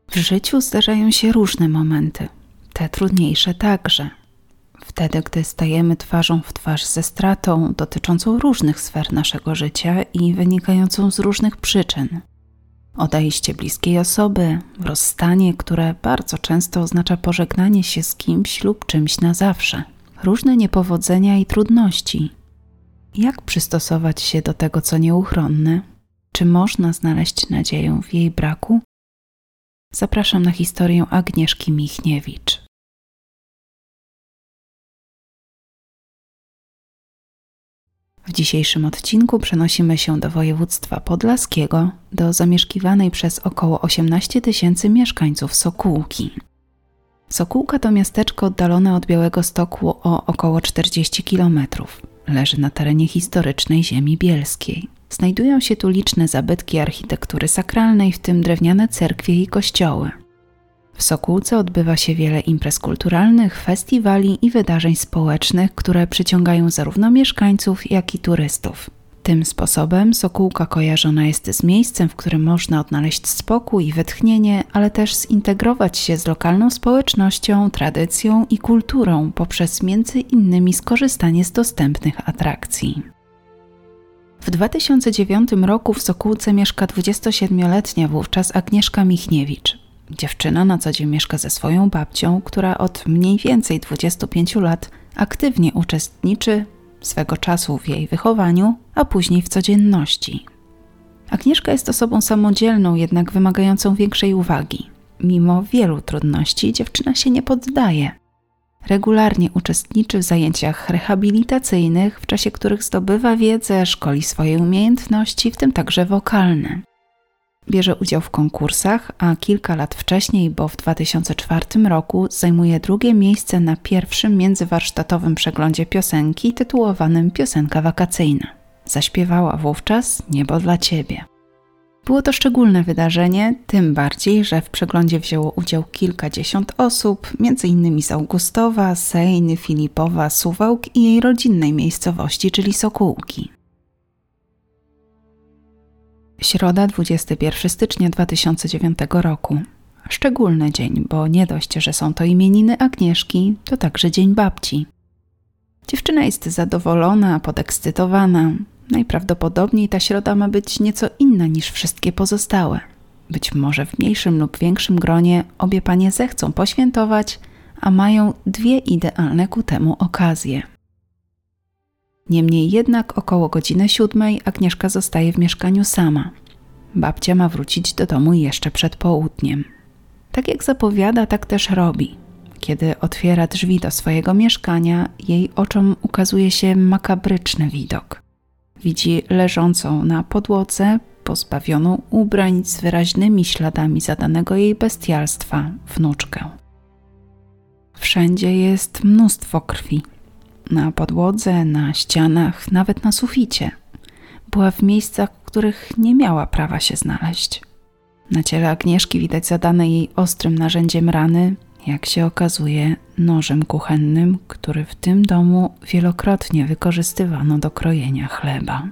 W życiu zdarzają się różne momenty, te trudniejsze także. Wtedy, gdy stajemy twarzą w twarz ze stratą dotyczącą różnych sfer naszego życia i wynikającą z różnych przyczyn. Odejście bliskiej osoby, rozstanie, które bardzo często oznacza pożegnanie się z kimś lub czymś na zawsze. Różne niepowodzenia i trudności. Jak przystosować się do tego, co nieuchronne? Czy można znaleźć nadzieję w jej braku? Zapraszam na historię Agnieszki Michniewicz. W dzisiejszym odcinku przenosimy się do województwa podlaskiego, do zamieszkiwanej przez około 18 000 mieszkańców Sokółki. Sokółka to miasteczko oddalone od Białegostoku o około 40 km. Leży na terenie historycznej ziemi bielskiej. Znajdują się tu liczne zabytki architektury sakralnej, w tym drewniane cerkwie i kościoły. W Sokółce odbywa się wiele imprez kulturalnych, festiwali i wydarzeń społecznych, które przyciągają zarówno mieszkańców, jak i turystów. Tym sposobem Sokółka kojarzona jest z miejscem, w którym można odnaleźć spokój i wytchnienie, ale też zintegrować się z lokalną społecznością, tradycją i kulturą poprzez między innymi skorzystanie z dostępnych atrakcji. W 2009 roku w Sokółce mieszka 27-letnia wówczas Agnieszka Michniewicz. Dziewczyna na co dzień mieszka ze swoją babcią, która od mniej więcej 25 lat aktywnie uczestniczy swego czasu w jej wychowaniu, a później w codzienności. Agnieszka jest osobą samodzielną, jednak wymagającą większej uwagi. Mimo wielu trudności dziewczyna się nie poddaje. Regularnie uczestniczy w zajęciach rehabilitacyjnych, w czasie których zdobywa wiedzę, szkoli swoje umiejętności, w tym także wokalne. Bierze udział w konkursach, a kilka lat wcześniej, bo w 2004 roku, zajmuje drugie miejsce na pierwszym międzywarsztatowym przeglądzie piosenki tytułowanym Piosenka wakacyjna. Zaśpiewała wówczas Niebo dla Ciebie. Było to szczególne wydarzenie, tym bardziej, że w przeglądzie wzięło udział kilkadziesiąt osób, m.in. z Augustowa, Sejny, Filipowa, Suwałk i jej rodzinnej miejscowości, czyli Sokółki. Środa, 21 stycznia 2009 roku. Szczególny dzień, bo nie dość, że są to imieniny Agnieszki, to także dzień babci. Dziewczyna jest zadowolona, podekscytowana. Najprawdopodobniej ta środa ma być nieco inna niż wszystkie pozostałe. Być może w mniejszym lub większym gronie obie panie zechcą poświętować, a mają dwie idealne ku temu okazje. Niemniej jednak około godziny 7 Agnieszka zostaje w mieszkaniu sama. Babcia ma wrócić do domu jeszcze przed południem. Tak jak zapowiada, tak też robi. Kiedy otwiera drzwi do swojego mieszkania, jej oczom ukazuje się makabryczny widok. Widzi leżącą na podłodze, pozbawioną ubrań z wyraźnymi śladami zadanego jej bestialstwa wnuczkę. Wszędzie jest mnóstwo krwi. Na podłodze, na ścianach, nawet na suficie. Była w miejscach, w których nie miała prawa się znaleźć. Na ciele Agnieszki widać zadane jej ostrym narzędziem rany, jak się okazuje, nożem kuchennym, który w tym domu wielokrotnie wykorzystywano do krojenia chleba.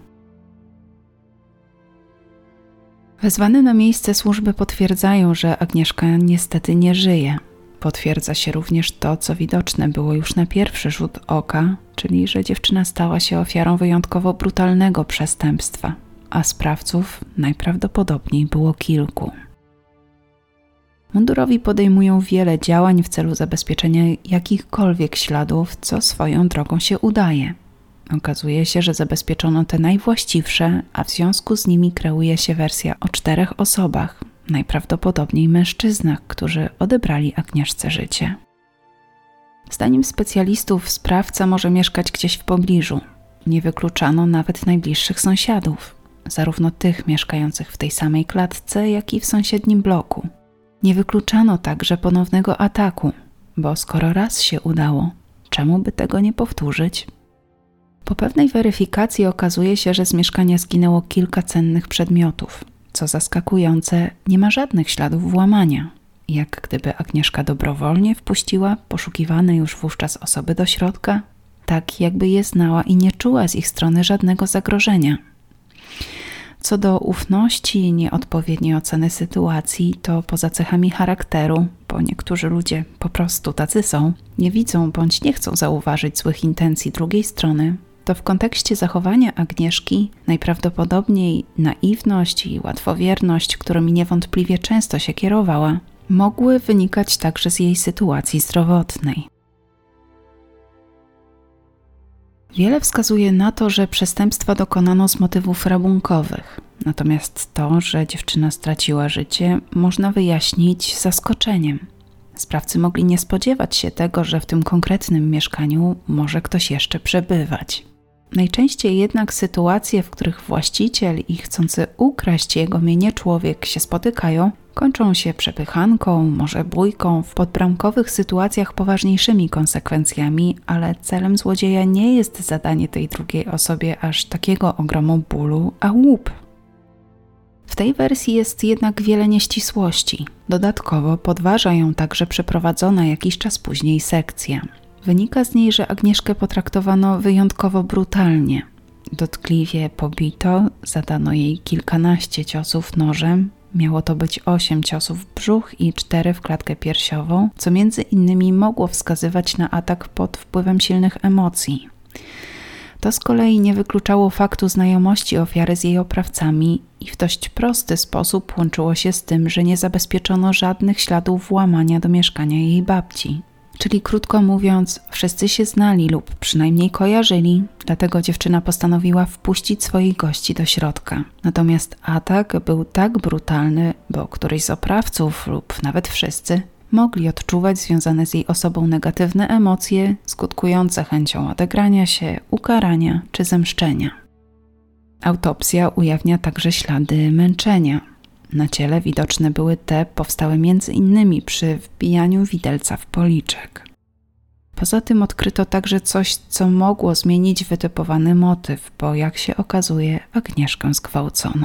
Wezwane na miejsce służby potwierdzają, że Agnieszka niestety nie żyje. Potwierdza się również to, co widoczne było już na pierwszy rzut oka, czyli że dziewczyna stała się ofiarą wyjątkowo brutalnego przestępstwa, a sprawców najprawdopodobniej było kilku. Mundurowi podejmują wiele działań w celu zabezpieczenia jakichkolwiek śladów, co swoją drogą się udaje. Okazuje się, że zabezpieczono te najwłaściwsze, a w związku z nimi kreuje się wersja o 4 osobach, najprawdopodobniej mężczyznach, którzy odebrali Agnieszce życie. Zdaniem specjalistów sprawca może mieszkać gdzieś w pobliżu. Nie wykluczano nawet najbliższych sąsiadów, zarówno tych mieszkających w tej samej klatce, jak i w sąsiednim bloku. Nie wykluczano także ponownego ataku, bo skoro raz się udało, czemu by tego nie powtórzyć? Po pewnej weryfikacji okazuje się, że z mieszkania zginęło kilka cennych przedmiotów. Co zaskakujące, nie ma żadnych śladów włamania, jak gdyby Agnieszka dobrowolnie wpuściła poszukiwane już wówczas osoby do środka, tak jakby je znała i nie czuła z ich strony żadnego zagrożenia. Co do ufności i nieodpowiedniej oceny sytuacji, to poza cechami charakteru, bo niektórzy ludzie po prostu tacy są, nie widzą bądź nie chcą zauważyć złych intencji drugiej strony, to w kontekście zachowania Agnieszki najprawdopodobniej naiwność i łatwowierność, którymi niewątpliwie często się kierowała, mogły wynikać także z jej sytuacji zdrowotnej. Wiele wskazuje na to, że przestępstwa dokonano z motywów rabunkowych, natomiast to, że dziewczyna straciła życie, można wyjaśnić zaskoczeniem. Sprawcy mogli nie spodziewać się tego, że w tym konkretnym mieszkaniu może ktoś jeszcze przebywać. Najczęściej jednak sytuacje, w których właściciel i chcący ukraść jego mienie człowiek się spotykają, kończą się przepychanką, może bójką, w podbramkowych sytuacjach poważniejszymi konsekwencjami, ale celem złodzieja nie jest zadanie tej drugiej osobie aż takiego ogromu bólu, a łup. W tej wersji jest jednak wiele nieścisłości. Dodatkowo podważa ją także przeprowadzona jakiś czas później sekcja. Wynika z niej, że Agnieszkę potraktowano wyjątkowo brutalnie. Dotkliwie pobito, zadano jej kilkanaście ciosów nożem, miało to być 8 ciosów w brzuch i 4 w klatkę piersiową, co między innymi mogło wskazywać na atak pod wpływem silnych emocji. To z kolei nie wykluczało faktu znajomości ofiary z jej oprawcami i w dość prosty sposób łączyło się z tym, że nie zabezpieczono żadnych śladów włamania do mieszkania jej babci. Czyli krótko mówiąc, wszyscy się znali lub przynajmniej kojarzyli, dlatego dziewczyna postanowiła wpuścić swoich gości do środka. Natomiast atak był tak brutalny, bo któryś z oprawców lub nawet wszyscy mogli odczuwać związane z jej osobą negatywne emocje, skutkujące chęcią odegrania się, ukarania czy zemszczenia. Autopsja ujawnia także ślady męczenia. Na ciele widoczne były te powstałe m.in. przy wbijaniu widelca w policzek. Poza tym odkryto także coś, co mogło zmienić wytypowany motyw, bo jak się okazuje, Agnieszkę zgwałcono.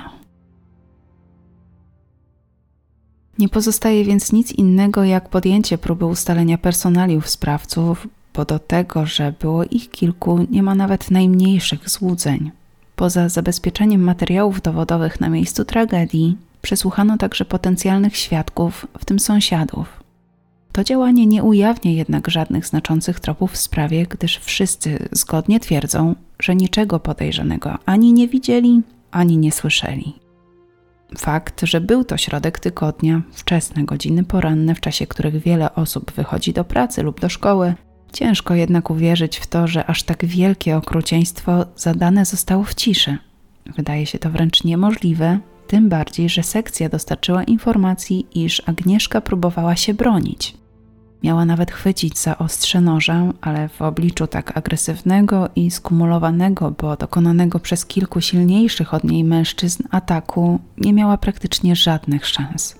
Nie pozostaje więc nic innego jak podjęcie próby ustalenia personaliów sprawców, bo do tego, że było ich kilku, nie ma nawet najmniejszych złudzeń. Poza zabezpieczeniem materiałów dowodowych na miejscu tragedii, przesłuchano także potencjalnych świadków, w tym sąsiadów. To działanie nie ujawnia jednak żadnych znaczących tropów w sprawie, gdyż wszyscy zgodnie twierdzą, że niczego podejrzanego ani nie widzieli, ani nie słyszeli. Fakt, że był to środek tygodnia, wczesne godziny poranne, w czasie których wiele osób wychodzi do pracy lub do szkoły, ciężko jednak uwierzyć w to, że aż tak wielkie okrucieństwo zadane zostało w ciszy. Wydaje się to wręcz niemożliwe, tym bardziej, że sekcja dostarczyła informacji, iż Agnieszka próbowała się bronić. Miała nawet chwycić za ostrze noża, ale w obliczu tak agresywnego i skumulowanego, bo dokonanego przez kilku silniejszych od niej mężczyzn ataku, nie miała praktycznie żadnych szans.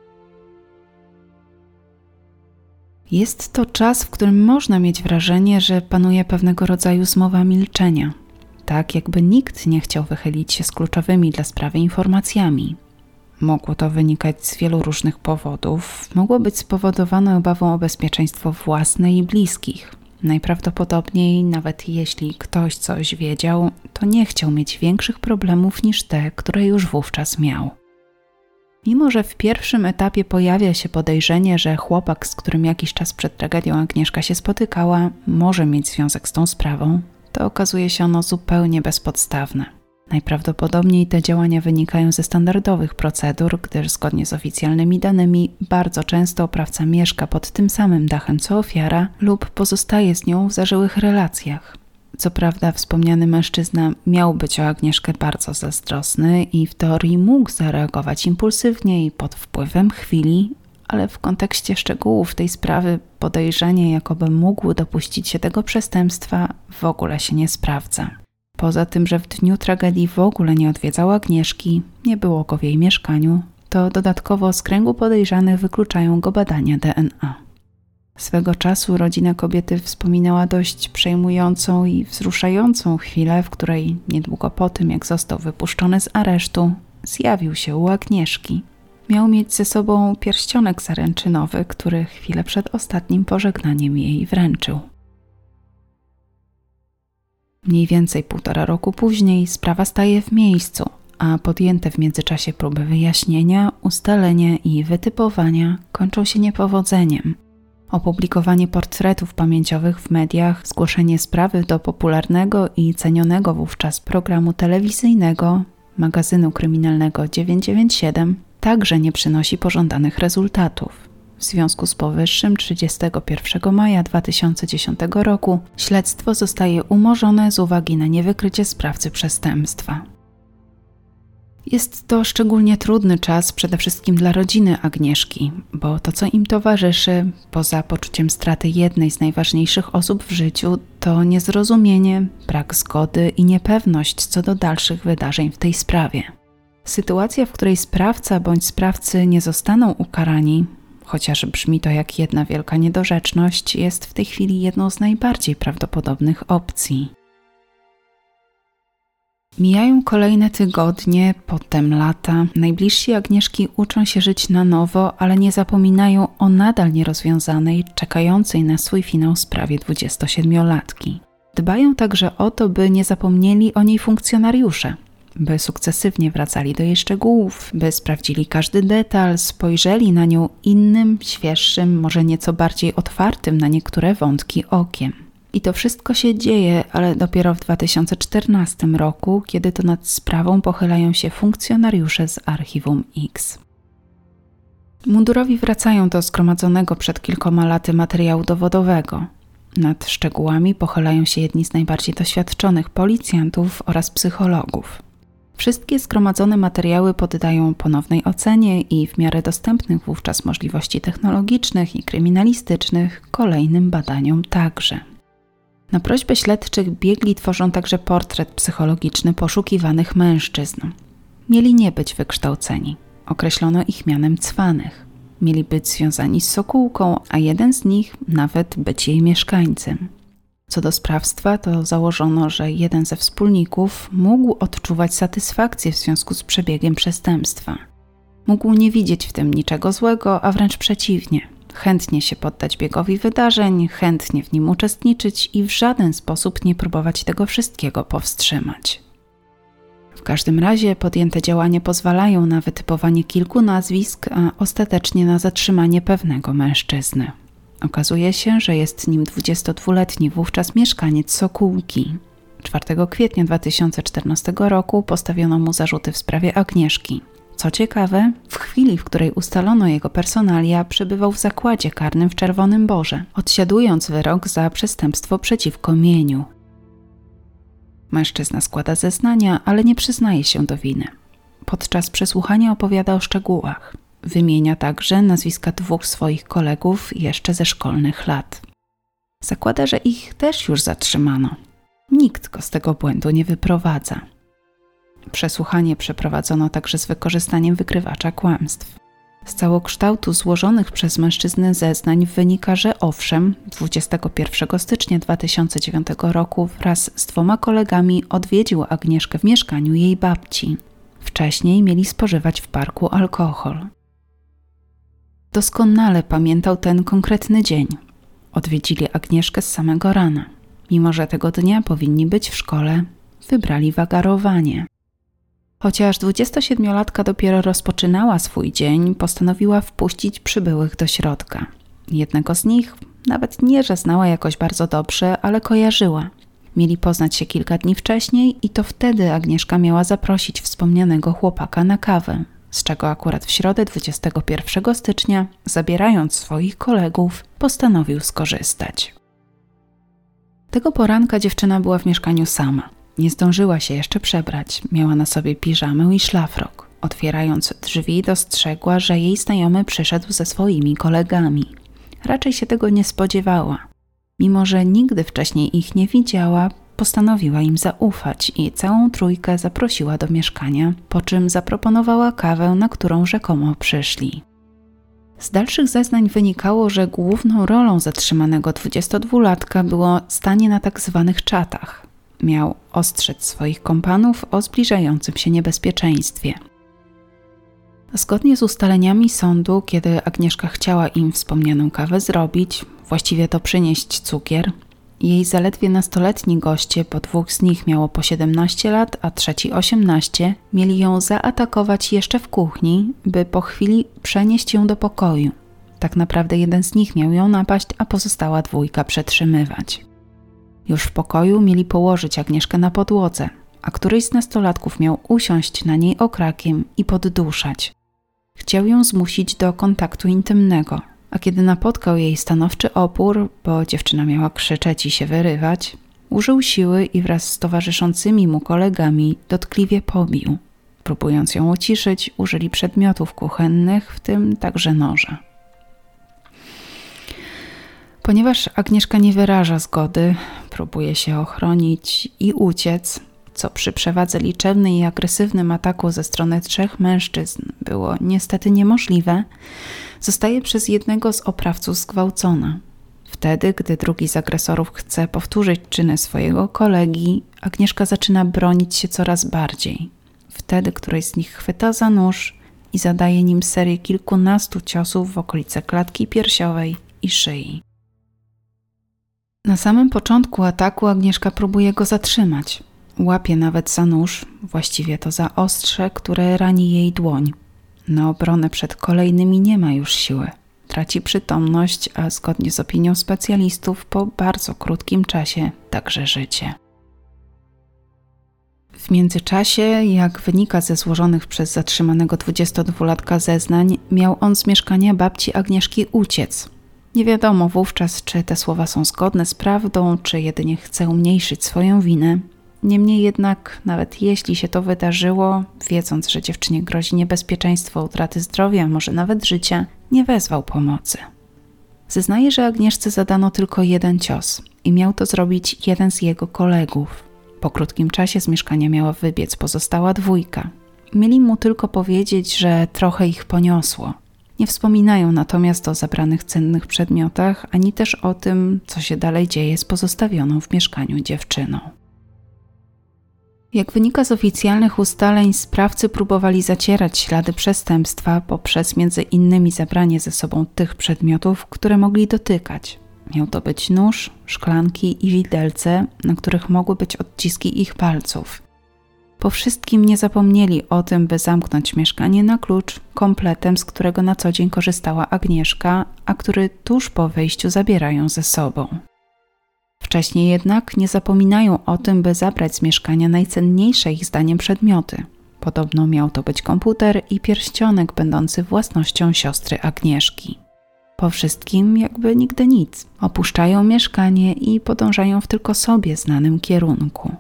Jest to czas, w którym można mieć wrażenie, że panuje pewnego rodzaju zmowa milczenia. Tak jakby nikt nie chciał wychylić się z kluczowymi dla sprawy informacjami. Mogło to wynikać z wielu różnych powodów. Mogło być spowodowane obawą o bezpieczeństwo własne i bliskich. Najprawdopodobniej, nawet jeśli ktoś coś wiedział, to nie chciał mieć większych problemów niż te, które już wówczas miał. Mimo że w pierwszym etapie pojawia się podejrzenie, że chłopak, z którym jakiś czas przed tragedią Agnieszka się spotykała, może mieć związek z tą sprawą, to okazuje się ono zupełnie bezpodstawne. Najprawdopodobniej te działania wynikają ze standardowych procedur, gdyż zgodnie z oficjalnymi danymi bardzo często oprawca mieszka pod tym samym dachem co ofiara lub pozostaje z nią w zażyłych relacjach. Co prawda wspomniany mężczyzna miał być o Agnieszkę bardzo zazdrosny i w teorii mógł zareagować impulsywnie i pod wpływem chwili, ale w kontekście szczegółów tej sprawy podejrzenie, jakoby mógł dopuścić się tego przestępstwa, w ogóle się nie sprawdza. Poza tym, że w dniu tragedii w ogóle nie odwiedzał Agnieszki, nie było go w jej mieszkaniu, to dodatkowo z kręgu podejrzanych wykluczają go badania DNA. Swego czasu rodzina kobiety wspominała dość przejmującą i wzruszającą chwilę, w której niedługo po tym, jak został wypuszczony z aresztu, zjawił się u Agnieszki. Miał mieć ze sobą pierścionek zaręczynowy, który chwilę przed ostatnim pożegnaniem jej wręczył. Mniej więcej 1,5 roku później sprawa staje w miejscu, a podjęte w międzyczasie próby wyjaśnienia, ustalenia i wytypowania kończą się niepowodzeniem. Opublikowanie portretów pamięciowych w mediach, zgłoszenie sprawy do popularnego i cenionego wówczas programu telewizyjnego, magazynu kryminalnego 997 także nie przynosi pożądanych rezultatów. W związku z powyższym 31 maja 2010 roku śledztwo zostaje umorzone z uwagi na niewykrycie sprawcy przestępstwa. Jest to szczególnie trudny czas przede wszystkim dla rodziny Agnieszki, bo to, co im towarzyszy, poza poczuciem straty jednej z najważniejszych osób w życiu, to niezrozumienie, brak zgody i niepewność co do dalszych wydarzeń w tej sprawie. Sytuacja, w której sprawca bądź sprawcy nie zostaną ukarani, chociaż brzmi to jak jedna wielka niedorzeczność, jest w tej chwili jedną z najbardziej prawdopodobnych opcji. Mijają kolejne tygodnie, potem lata. Najbliżsi Agnieszki uczą się żyć na nowo, ale nie zapominają o nadal nierozwiązanej, czekającej na swój finał sprawie 27-latki. Dbają także o to, by nie zapomnieli o niej funkcjonariusze, by sukcesywnie wracali do jej szczegółów, by sprawdzili każdy detal, spojrzeli na nią innym, świeższym, może nieco bardziej otwartym na niektóre wątki okiem. I to wszystko się dzieje, ale dopiero w 2014 roku, kiedy to nad sprawą pochylają się funkcjonariusze z Archiwum X. Mundurowi wracają do zgromadzonego przed kilkoma laty materiału dowodowego. Nad szczegółami pochylają się jedni z najbardziej doświadczonych policjantów oraz psychologów. Wszystkie zgromadzone materiały poddają ponownej ocenie i w miarę dostępnych wówczas możliwości technologicznych i kryminalistycznych kolejnym badaniom także. Na prośbę śledczych biegli tworzą także portret psychologiczny poszukiwanych mężczyzn. Mieli nie być wykształceni. Określono ich mianem cwanych. Mieli być związani z Sokółką, a jeden z nich nawet być jej mieszkańcem. Co do sprawstwa, to założono, że jeden ze wspólników mógł odczuwać satysfakcję w związku z przebiegiem przestępstwa. Mógł nie widzieć w tym niczego złego, a wręcz przeciwnie. Chętnie się poddać biegowi wydarzeń, chętnie w nim uczestniczyć i w żaden sposób nie próbować tego wszystkiego powstrzymać. W każdym razie podjęte działania pozwalają na wytypowanie kilku nazwisk, a ostatecznie na zatrzymanie pewnego mężczyzny. Okazuje się, że jest nim 22-letni wówczas mieszkaniec Sokółki. 4 kwietnia 2014 roku postawiono mu zarzuty w sprawie Agnieszki. Co ciekawe, w chwili, w której ustalono jego personalia, przebywał w zakładzie karnym w Czerwonym Borze, odsiadując wyrok za przestępstwo przeciwko mieniu. Mężczyzna składa zeznania, ale nie przyznaje się do winy. Podczas przesłuchania opowiada o szczegółach. Wymienia także nazwiska 2 swoich kolegów jeszcze ze szkolnych lat. Zakłada, że ich też już zatrzymano. Nikt go z tego błędu nie wyprowadza. Przesłuchanie przeprowadzono także z wykorzystaniem wykrywacza kłamstw. Z całokształtu złożonych przez mężczyznę zeznań wynika, że owszem, 21 stycznia 2009 roku wraz z 2 kolegami odwiedził Agnieszkę w mieszkaniu jej babci. Wcześniej mieli spożywać w parku alkohol. Doskonale pamiętał ten konkretny dzień. Odwiedzili Agnieszkę z samego rana. Mimo że tego dnia powinni być w szkole, wybrali wagarowanie. Chociaż 27-latka dopiero rozpoczynała swój dzień, postanowiła wpuścić przybyłych do środka. Jednego z nich nawet nie, że znała jakoś bardzo dobrze, ale kojarzyła. Mieli poznać się kilka dni wcześniej i to wtedy Agnieszka miała zaprosić wspomnianego chłopaka na kawę, z czego akurat w środę 21 stycznia, zabierając swoich kolegów, postanowił skorzystać. Tego poranka dziewczyna była w mieszkaniu sama. Nie zdążyła się jeszcze przebrać. Miała na sobie piżamę i szlafrok. Otwierając drzwi, dostrzegła, że jej znajomy przyszedł ze swoimi kolegami. Raczej się tego nie spodziewała. Mimo że nigdy wcześniej ich nie widziała, postanowiła im zaufać i całą trójkę zaprosiła do mieszkania, po czym zaproponowała kawę, na którą rzekomo przyszli. Z dalszych zeznań wynikało, że główną rolą zatrzymanego 22-latka było stanie na tak zwanych czatach. Miał ostrzec swoich kompanów o zbliżającym się niebezpieczeństwie. Zgodnie z ustaleniami sądu, kiedy Agnieszka chciała im wspomnianą kawę zrobić, właściwie to przynieść cukier, Jej zaledwie nastoletni goście, bo 2 z nich miało po 17 lat, a trzeci 18, mieli ją zaatakować jeszcze w kuchni, by po chwili przenieść ją do pokoju. Tak naprawdę jeden z nich miał ją napaść, a pozostała 2 przetrzymywać. Już w pokoju mieli położyć Agnieszkę na podłodze, a któryś z nastolatków miał usiąść na niej okrakiem i podduszać. Chciał ją zmusić do kontaktu intymnego, a kiedy napotkał jej stanowczy opór, bo dziewczyna miała krzyczeć i się wyrywać, użył siły i wraz z towarzyszącymi mu kolegami dotkliwie pobił. Próbując ją uciszyć, użyli przedmiotów kuchennych, w tym także noża. Ponieważ Agnieszka nie wyraża zgody, próbuje się ochronić i uciec, co przy przewadze liczebnej i agresywnym ataku ze strony 3 mężczyzn było niestety niemożliwe, zostaje przez jednego z oprawców zgwałcona. Wtedy, gdy drugi z agresorów chce powtórzyć czyny swojego kolegi, Agnieszka zaczyna bronić się coraz bardziej. Wtedy któryś z nich chwyta za nóż i zadaje nim serię kilkunastu ciosów w okolice klatki piersiowej i szyi. Na samym początku ataku Agnieszka próbuje go zatrzymać. Łapie nawet za nóż, właściwie to za ostrze, które rani jej dłoń. Na obronę przed kolejnymi nie ma już siły. Traci przytomność, a zgodnie z opinią specjalistów po bardzo krótkim czasie także życie. W międzyczasie, jak wynika ze złożonych przez zatrzymanego 22-latka zeznań, miał on z mieszkania babci Agnieszki uciec. Nie wiadomo wówczas, czy te słowa są zgodne z prawdą, czy jedynie chce umniejszyć swoją winę. Niemniej jednak, nawet jeśli się to wydarzyło, wiedząc, że dziewczynie grozi niebezpieczeństwo utraty zdrowia, może nawet życia, nie wezwał pomocy. Zeznaje, że Agnieszce zadano tylko 1 cios i miał to zrobić jeden z jego kolegów. Po krótkim czasie z mieszkania miała wybiec pozostała 2. Mieli mu tylko powiedzieć, że trochę ich poniosło. Nie wspominają natomiast o zabranych cennych przedmiotach, ani też o tym, co się dalej dzieje z pozostawioną w mieszkaniu dziewczyną. Jak wynika z oficjalnych ustaleń, sprawcy próbowali zacierać ślady przestępstwa poprzez między innymi zabranie ze sobą tych przedmiotów, które mogli dotykać. Miał to być nóż, szklanki i widelce, na których mogły być odciski ich palców. Po wszystkim nie zapomnieli o tym, by zamknąć mieszkanie na klucz kompletem, z którego na co dzień korzystała Agnieszka, a który tuż po wyjściu zabierają ze sobą. Wcześniej jednak nie zapominają o tym, by zabrać z mieszkania najcenniejsze ich zdaniem przedmioty. Podobno miał to być komputer i pierścionek będący własnością siostry Agnieszki. Po wszystkim jakby nigdy nic. Opuszczają mieszkanie i podążają w tylko sobie znanym kierunku.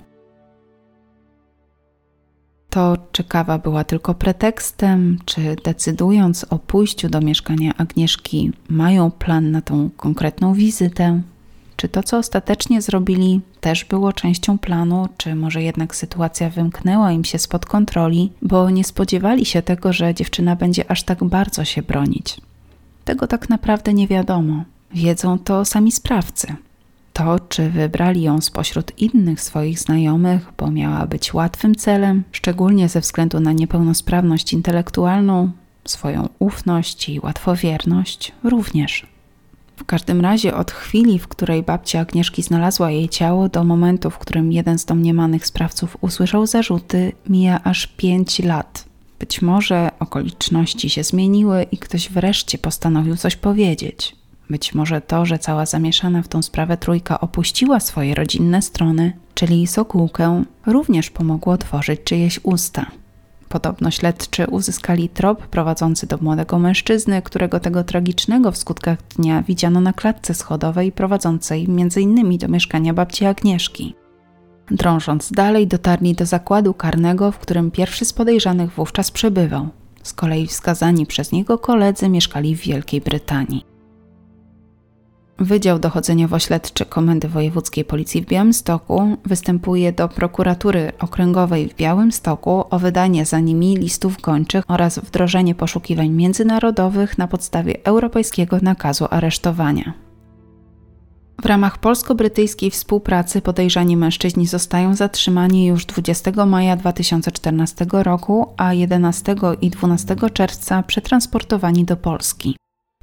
To, czy kawa była tylko pretekstem, czy decydując o pójściu do mieszkania Agnieszki, mają plan na tą konkretną wizytę? Czy to, co ostatecznie zrobili, też było częścią planu, czy może jednak sytuacja wymknęła im się spod kontroli, bo nie spodziewali się tego, że dziewczyna będzie aż tak bardzo się bronić? Tego tak naprawdę nie wiadomo. Wiedzą to sami sprawcy. To, czy wybrali ją spośród innych swoich znajomych, bo miała być łatwym celem, szczególnie ze względu na niepełnosprawność intelektualną, swoją ufność i łatwowierność, również. W każdym razie od chwili, w której babcia Agnieszki znalazła jej ciało, do momentu, w którym jeden z domniemanych sprawców usłyszał zarzuty, mija aż 5 lat. Być może okoliczności się zmieniły i ktoś wreszcie postanowił coś powiedzieć. Być może to, że cała zamieszana w tą sprawę 3 opuściła swoje rodzinne strony, czyli Sokółkę, również pomogło otworzyć czyjeś usta. Podobno śledczy uzyskali trop prowadzący do młodego mężczyzny, którego tego tragicznego w skutkach dnia widziano na klatce schodowej prowadzącej m.in. do mieszkania babci Agnieszki. Drążąc dalej, dotarli do zakładu karnego, w którym pierwszy z podejrzanych wówczas przebywał. Z kolei wskazani przez niego koledzy mieszkali w Wielkiej Brytanii. Wydział Dochodzeniowo-Śledczy Komendy Wojewódzkiej Policji w Białymstoku występuje do Prokuratury Okręgowej w Białymstoku o wydanie za nimi listów gończych oraz wdrożenie poszukiwań międzynarodowych na podstawie europejskiego nakazu aresztowania. W ramach polsko-brytyjskiej współpracy podejrzani mężczyźni zostają zatrzymani już 20 maja 2014 roku, a 11 i 12 czerwca przetransportowani do Polski. W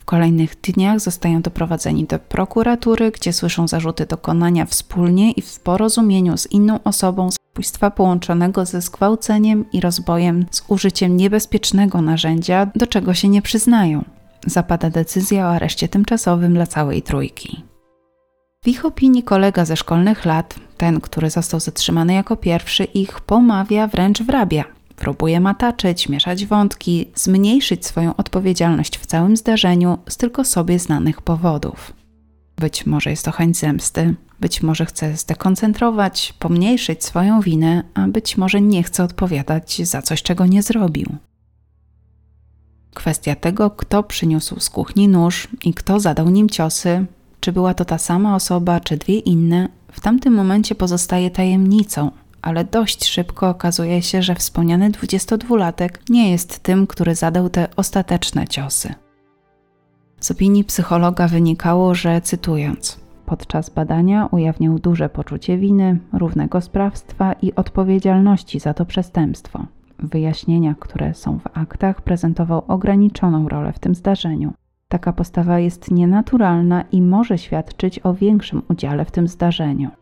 kolejnych dniach zostają doprowadzeni do prokuratury, gdzie słyszą zarzuty dokonania wspólnie i w porozumieniu z inną osobą zabójstwa połączonego ze zgwałceniem i rozbojem z użyciem niebezpiecznego narzędzia, do czego się nie przyznają. Zapada decyzja o areszcie tymczasowym dla całej trójki. W ich opinii kolega ze szkolnych lat, ten, który został zatrzymany jako pierwszy, ich pomawia, wręcz wrabia. Próbuje mataczyć, mieszać wątki, zmniejszyć swoją odpowiedzialność w całym zdarzeniu z tylko sobie znanych powodów. Być może jest to chęć zemsty, być może chce zdekoncentrować, pomniejszyć swoją winę, a być może nie chce odpowiadać za coś, czego nie zrobił. Kwestia tego, kto przyniósł z kuchni nóż i kto zadał nim ciosy, czy była to ta sama osoba, czy dwie inne, w tamtym momencie pozostaje tajemnicą, ale dość szybko okazuje się, że wspomniany 22-latek nie jest tym, który zadał te ostateczne ciosy. Z opinii psychologa wynikało, że, cytując, podczas badania ujawniał duże poczucie winy, równego sprawstwa i odpowiedzialności za to przestępstwo. W wyjaśnieniach, które są w aktach, prezentował ograniczoną rolę w tym zdarzeniu. Taka postawa jest nienaturalna i może świadczyć o większym udziale w tym zdarzeniu.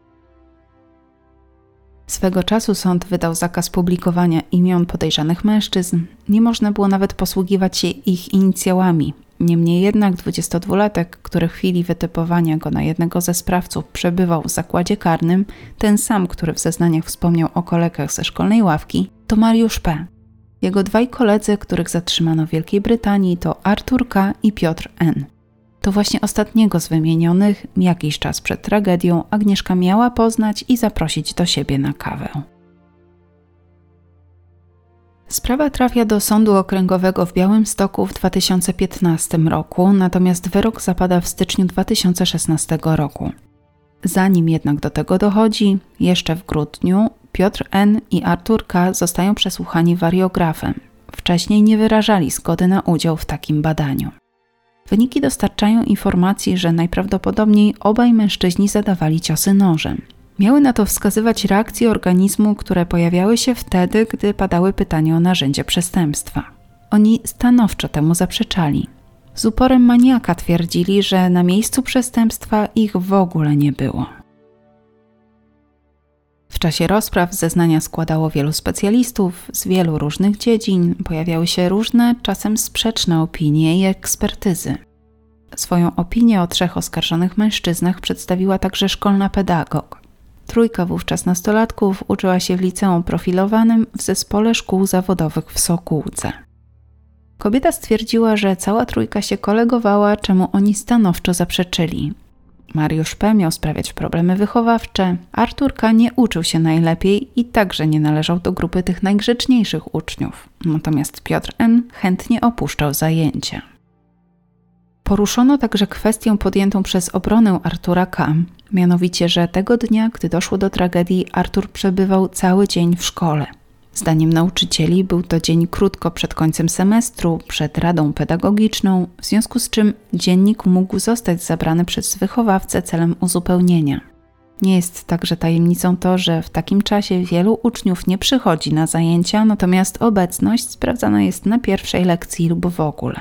Swego czasu sąd wydał zakaz publikowania imion podejrzanych mężczyzn. Nie można było nawet posługiwać się ich inicjałami. Niemniej jednak 22-latek, który w chwili wytypowania go na jednego ze sprawców przebywał w zakładzie karnym, ten sam, który w zeznaniach wspomniał o kolegach ze szkolnej ławki, to Mariusz P. Jego dwaj koledzy, których zatrzymano w Wielkiej Brytanii, to Artur K. i Piotr N. To właśnie ostatniego z wymienionych, jakiś czas przed tragedią, Agnieszka miała poznać i zaprosić do siebie na kawę. Sprawa trafia do Sądu Okręgowego w Białymstoku w 2015 roku, natomiast wyrok zapada w styczniu 2016 roku. Zanim jednak do tego dochodzi, jeszcze w grudniu Piotr N. i Artur K. zostają przesłuchani wariografem. Wcześniej nie wyrażali zgody na udział w takim badaniu. Wyniki dostarczają informacji, że najprawdopodobniej obaj mężczyźni zadawali ciosy nożem. Miały na to wskazywać reakcje organizmu, które pojawiały się wtedy, gdy padały pytania o narzędzie przestępstwa. Oni stanowczo temu zaprzeczali. Z uporem maniaka twierdzili, że na miejscu przestępstwa ich w ogóle nie było. W czasie rozpraw zeznania składało wielu specjalistów z wielu różnych dziedzin, pojawiały się różne, czasem sprzeczne opinie i ekspertyzy. Swoją opinię o 3 oskarżonych mężczyznach przedstawiła także szkolna pedagog. Trójka wówczas nastolatków uczyła się w liceum profilowanym w zespole szkół zawodowych w Sokółce. Kobieta stwierdziła, że cała trójka się kolegowała, czemu oni stanowczo zaprzeczyli. Mariusz P. miał sprawiać problemy wychowawcze, Artur K. nie uczył się najlepiej i także nie należał do grupy tych najgrzeczniejszych uczniów, natomiast Piotr N. chętnie opuszczał zajęcia. Poruszono także kwestię podjętą przez obronę Artura K., mianowicie, że tego dnia, gdy doszło do tragedii, Artur przebywał cały dzień w szkole. Zdaniem nauczycieli był to dzień krótko przed końcem semestru, przed radą pedagogiczną, w związku z czym dziennik mógł zostać zabrany przez wychowawcę celem uzupełnienia. Nie jest także tajemnicą to, że w takim czasie wielu uczniów nie przychodzi na zajęcia, natomiast obecność sprawdzana jest na pierwszej lekcji lub w ogóle.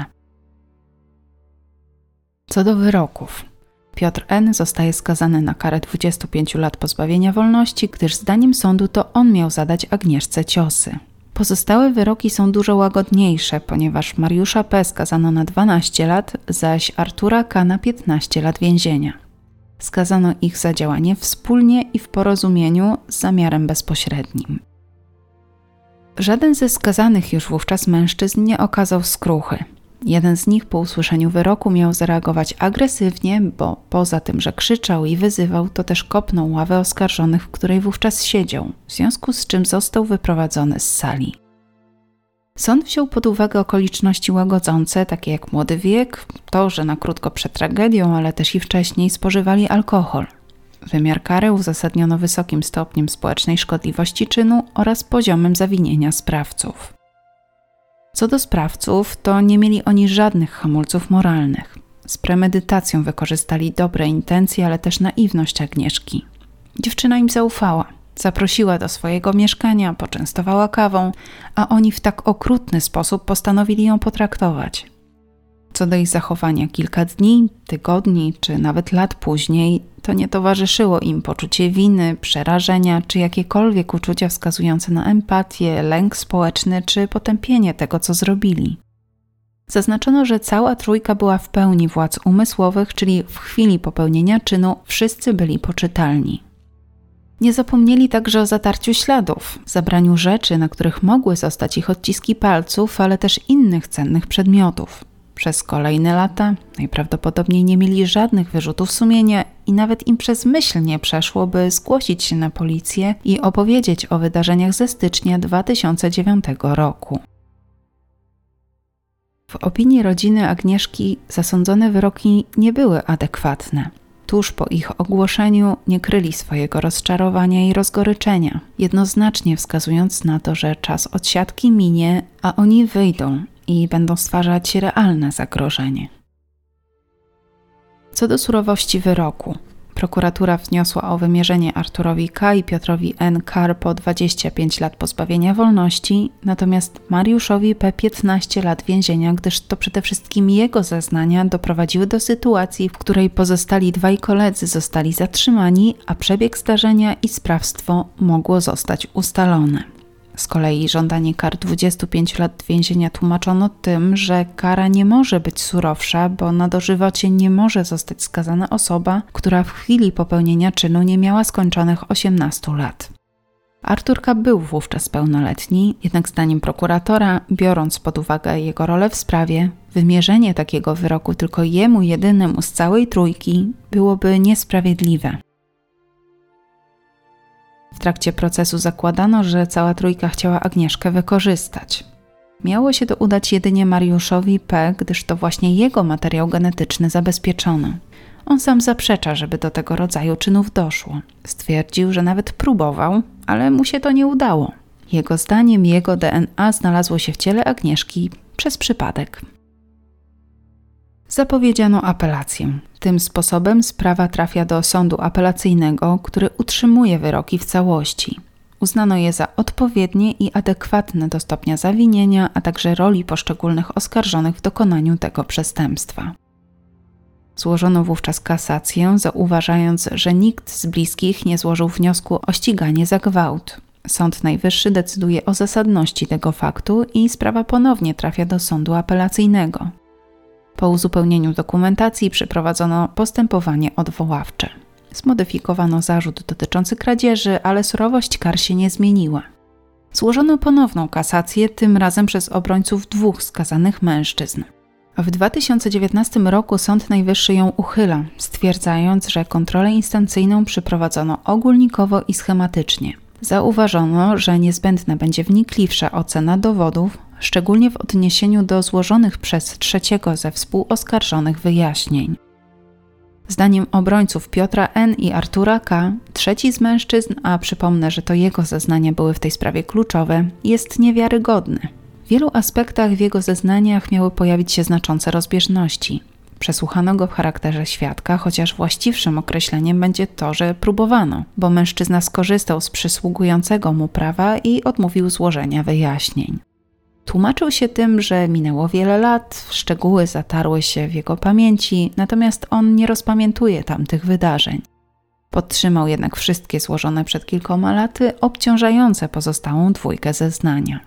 Co do wyroków. Piotr N. zostaje skazany na karę 25 lat pozbawienia wolności, gdyż zdaniem sądu to on miał zadać Agnieszce ciosy. Pozostałe wyroki są dużo łagodniejsze, ponieważ Mariusza P. skazano na 12 lat, zaś Artura K. na 15 lat więzienia. Skazano ich za działanie wspólnie i w porozumieniu z zamiarem bezpośrednim. Żaden ze skazanych już wówczas mężczyzn nie okazał skruchy. Jeden z nich po usłyszeniu wyroku miał zareagować agresywnie, bo poza tym, że krzyczał i wyzywał, to też kopnął ławę oskarżonych, w której wówczas siedział, w związku z czym został wyprowadzony z sali. Sąd wziął pod uwagę okoliczności łagodzące, takie jak młody wiek, to, że na krótko przed tragedią, ale też i wcześniej spożywali alkohol. Wymiar kary uzasadniono wysokim stopniem społecznej szkodliwości czynu oraz poziomem zawinienia sprawców. Co do sprawców, to nie mieli oni żadnych hamulców moralnych. Z premedytacją wykorzystali dobre intencje, ale też naiwność Agnieszki. Dziewczyna im zaufała. Zaprosiła do swojego mieszkania, poczęstowała kawą, a oni w tak okrutny sposób postanowili ją potraktować. Co do ich zachowania kilka dni, tygodni czy nawet lat później, to nie towarzyszyło im poczucie winy, przerażenia czy jakiekolwiek uczucia wskazujące na empatię, lęk społeczny czy potępienie tego, co zrobili. Zaznaczono, że cała trójka była w pełni władz umysłowych, czyli w chwili popełnienia czynu wszyscy byli poczytalni. Nie zapomnieli także o zatarciu śladów, zabraniu rzeczy, na których mogły zostać ich odciski palców, ale też innych cennych przedmiotów. Przez kolejne lata najprawdopodobniej nie mieli żadnych wyrzutów sumienia i nawet im przez myśl nie przeszło, by zgłosić się na policję i opowiedzieć o wydarzeniach ze stycznia 2009 roku. W opinii rodziny Agnieszki zasądzone wyroki nie były adekwatne. Tuż po ich ogłoszeniu nie kryli swojego rozczarowania i rozgoryczenia, jednoznacznie wskazując na to, że czas odsiadki minie, a oni wyjdą i będą stwarzać realne zagrożenie. Co do surowości wyroku, prokuratura wniosła o wymierzenie Arturowi K. i Piotrowi N. kar po 25 lat pozbawienia wolności, natomiast Mariuszowi P. 15 lat więzienia, gdyż to przede wszystkim jego zeznania doprowadziły do sytuacji, w której pozostali dwaj koledzy zostali zatrzymani, a przebieg zdarzenia i sprawstwo mogło zostać ustalone. Z kolei żądanie kar 25 lat więzienia tłumaczono tym, że kara nie może być surowsza, bo na dożywocie nie może zostać skazana osoba, która w chwili popełnienia czynu nie miała skończonych 18 lat. Artur K. był wówczas pełnoletni, jednak zdaniem prokuratora, biorąc pod uwagę jego rolę w sprawie, wymierzenie takiego wyroku tylko jemu jedynemu z całej trójki byłoby niesprawiedliwe. W trakcie procesu zakładano, że cała trójka chciała Agnieszkę wykorzystać. Miało się to udać jedynie Mariuszowi P., gdyż to właśnie jego materiał genetyczny zabezpieczono. On sam zaprzecza, żeby do tego rodzaju czynów doszło. Stwierdził, że nawet próbował, ale mu się to nie udało. Jego zdaniem jego DNA znalazło się w ciele Agnieszki przez przypadek. Zapowiedziano apelację. Tym sposobem sprawa trafia do sądu apelacyjnego, który utrzymuje wyroki w całości. Uznano je za odpowiednie i adekwatne do stopnia zawinienia, a także roli poszczególnych oskarżonych w dokonaniu tego przestępstwa. Złożono wówczas kasację, zauważając, że nikt z bliskich nie złożył wniosku o ściganie za gwałt. Sąd Najwyższy decyduje o zasadności tego faktu i sprawa ponownie trafia do sądu apelacyjnego. Po uzupełnieniu dokumentacji przeprowadzono postępowanie odwoławcze. Zmodyfikowano zarzut dotyczący kradzieży, ale surowość kar się nie zmieniła. Złożono ponowną kasację, tym razem przez obrońców dwóch skazanych mężczyzn. W 2019 roku Sąd Najwyższy ją uchyla, stwierdzając, że kontrolę instancyjną przeprowadzono ogólnikowo i schematycznie. Zauważono, że niezbędna będzie wnikliwsza ocena dowodów, szczególnie w odniesieniu do złożonych przez trzeciego ze współoskarżonych wyjaśnień. Zdaniem obrońców Piotra N. i Artura K., trzeci z mężczyzn, a przypomnę, że to jego zeznania były w tej sprawie kluczowe, jest niewiarygodny. W wielu aspektach w jego zeznaniach miały pojawić się znaczące rozbieżności. Przesłuchano go w charakterze świadka, chociaż właściwszym określeniem będzie to, że próbowano, bo mężczyzna skorzystał z przysługującego mu prawa i odmówił złożenia wyjaśnień. Tłumaczył się tym, że minęło wiele lat, szczegóły zatarły się w jego pamięci, natomiast on nie rozpamiętuje tamtych wydarzeń. Podtrzymał jednak wszystkie złożone przed kilkoma laty, obciążające pozostałą dwójkę zeznania.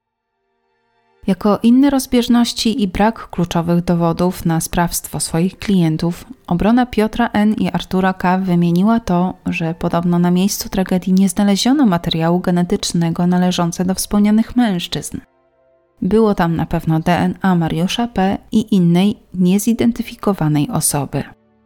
Jako inne rozbieżności i brak kluczowych dowodów na sprawstwo swoich klientów, obrona Piotra N. i Artura K. wymieniła to, że podobno na miejscu tragedii nie znaleziono materiału genetycznego należącego do wspomnianych mężczyzn. Było tam na pewno DNA Mariusza P. i innej, niezidentyfikowanej osoby.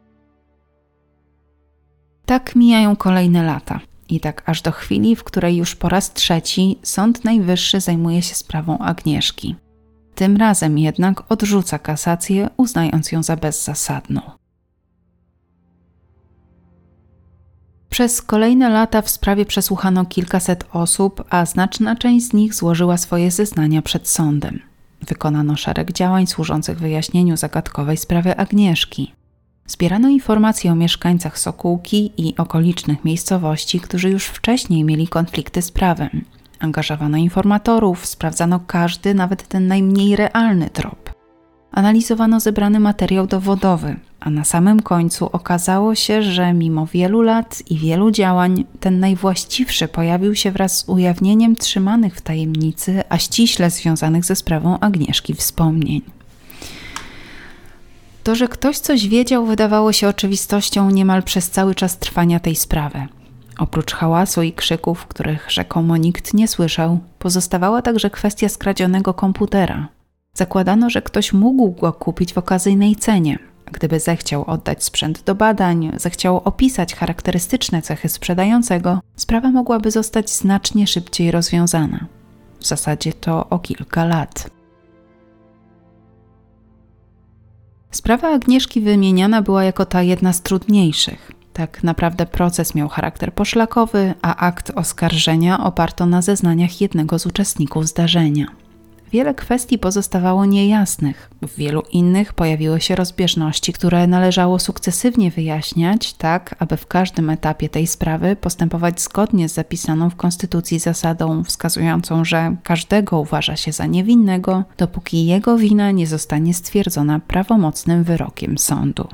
Tak mijają kolejne lata. I tak aż do chwili, w której już po raz trzeci Sąd Najwyższy zajmuje się sprawą Agnieszki. Tym razem jednak odrzuca kasację, uznając ją za bezzasadną. Przez kolejne lata w sprawie przesłuchano kilkaset osób, a znaczna część z nich złożyła swoje zeznania przed sądem. Wykonano szereg działań służących wyjaśnieniu zagadkowej sprawy Agnieszki. Zbierano informacje o mieszkańcach Sokółki i okolicznych miejscowości, którzy już wcześniej mieli konflikty z prawem. Angażowano informatorów, sprawdzano każdy, nawet ten najmniej realny trop. Analizowano zebrany materiał dowodowy, a na samym końcu okazało się, że mimo wielu lat i wielu działań, ten najwłaściwszy pojawił się wraz z ujawnieniem trzymanych w tajemnicy, a ściśle związanych ze sprawą Agnieszki wspomnień. To, że ktoś coś wiedział, wydawało się oczywistością niemal przez cały czas trwania tej sprawy. Oprócz hałasu i krzyków, których rzekomo nikt nie słyszał, pozostawała także kwestia skradzionego komputera. Zakładano, że ktoś mógł go kupić w okazyjnej cenie. Gdyby zechciał oddać sprzęt do badań, zechciał opisać charakterystyczne cechy sprzedającego, sprawa mogłaby zostać znacznie szybciej rozwiązana. W zasadzie to o kilka lat. Sprawa Agnieszki wymieniana była jako ta jedna z trudniejszych. Tak naprawdę proces miał charakter poszlakowy, a akt oskarżenia oparto na zeznaniach jednego z uczestników zdarzenia. Wiele kwestii pozostawało niejasnych, w wielu innych pojawiły się rozbieżności, które należało sukcesywnie wyjaśniać, tak aby w każdym etapie tej sprawy postępować zgodnie z zapisaną w Konstytucji zasadą wskazującą, że każdego uważa się za niewinnego, dopóki jego wina nie zostanie stwierdzona prawomocnym wyrokiem sądu.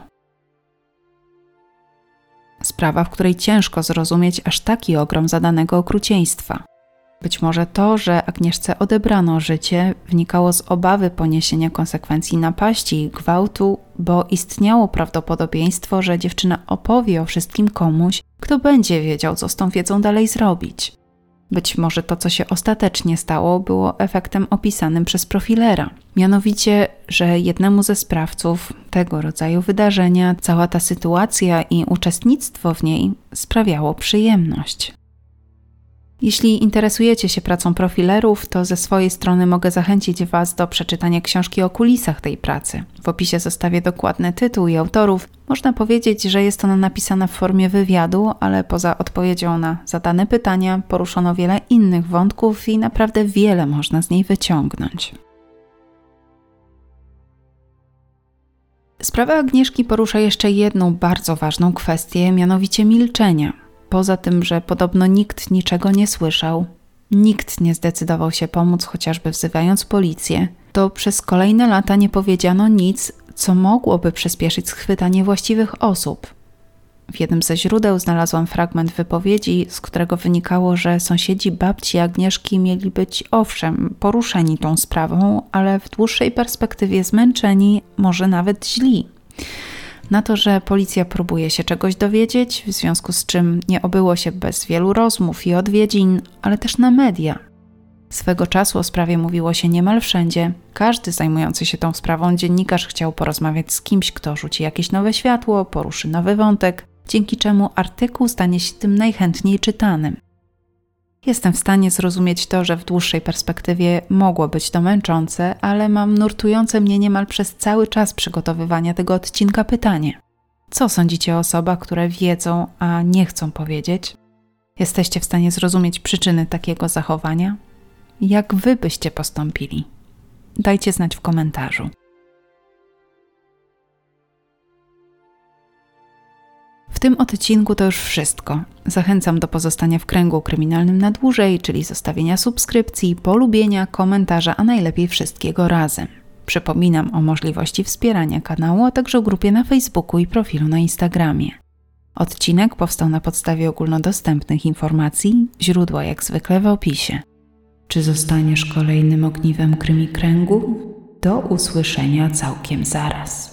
Sprawa, w której ciężko zrozumieć aż taki ogrom zadanego okrucieństwa. Być może to, że Agnieszce odebrano życie, wynikało z obawy poniesienia konsekwencji napaści i gwałtu, bo istniało prawdopodobieństwo, że dziewczyna opowie o wszystkim komuś, kto będzie wiedział, co z tą wiedzą dalej zrobić. Być może to, co się ostatecznie stało, było efektem opisanym przez profilera. Mianowicie, że jednemu ze sprawców tego rodzaju wydarzenia cała ta sytuacja i uczestnictwo w niej sprawiało przyjemność. Jeśli interesujecie się pracą profilerów, to ze swojej strony mogę zachęcić Was do przeczytania książki o kulisach tej pracy. W opisie zostawię dokładny tytuł i autorów. Można powiedzieć, że jest ona napisana w formie wywiadu, ale poza odpowiedzią na zadane pytania poruszono wiele innych wątków i naprawdę wiele można z niej wyciągnąć. Sprawa Agnieszki porusza jeszcze jedną bardzo ważną kwestię, mianowicie milczenia. Poza tym, że podobno nikt niczego nie słyszał, nikt nie zdecydował się pomóc, chociażby wzywając policję, to przez kolejne lata nie powiedziano nic, co mogłoby przyspieszyć schwytanie właściwych osób. W jednym ze źródeł znalazłam fragment wypowiedzi, z którego wynikało, że sąsiedzi babci Agnieszki mieli być owszem poruszeni tą sprawą, ale w dłuższej perspektywie zmęczeni, może nawet źli. Na to, że policja próbuje się czegoś dowiedzieć, w związku z czym nie obyło się bez wielu rozmów i odwiedzin, ale też na media. Swego czasu o sprawie mówiło się niemal wszędzie. Każdy zajmujący się tą sprawą dziennikarz chciał porozmawiać z kimś, kto rzuci jakieś nowe światło, poruszy nowy wątek, dzięki czemu artykuł stanie się tym najchętniej czytanym. Jestem w stanie zrozumieć to, że w dłuższej perspektywie mogło być to męczące, ale mam nurtujące mnie niemal przez cały czas przygotowywania tego odcinka pytanie. Co sądzicie o osobach, które wiedzą, a nie chcą powiedzieć? Jesteście w stanie zrozumieć przyczyny takiego zachowania? Jak wy byście postąpili? Dajcie znać w komentarzu. W tym odcinku to już wszystko. Zachęcam do pozostania w kręgu kryminalnym na dłużej, czyli zostawienia subskrypcji, polubienia, komentarza, a najlepiej wszystkiego razem. Przypominam o możliwości wspierania kanału, a także o grupie na Facebooku i profilu na Instagramie. Odcinek powstał na podstawie ogólnodostępnych informacji, źródła jak zwykle w opisie. Czy zostaniesz kolejnym ogniwem Krymi Kręgu? Do usłyszenia całkiem zaraz.